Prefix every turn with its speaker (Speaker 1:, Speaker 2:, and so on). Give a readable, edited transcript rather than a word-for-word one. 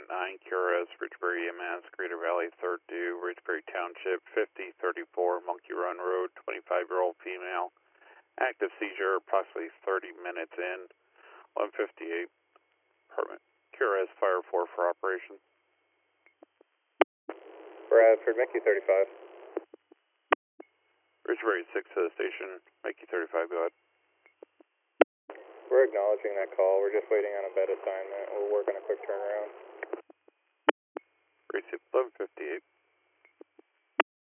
Speaker 1: QRS, Ridgebury EMS, Greater Valley, 3rd due, Ridgebury Township, 5034 Monkey Run Road, 25-year-old female. Active seizure approximately 30 minutes in, 158. Department. QRS, Fire 4 for operation.
Speaker 2: Bradford, Mickey 35.
Speaker 1: Ridgebury 6 to the station, Mickey 35, go ahead.
Speaker 2: We're acknowledging that call. We're just waiting on a bed assignment. We're working a quick turnaround.
Speaker 1: Receipt 1158.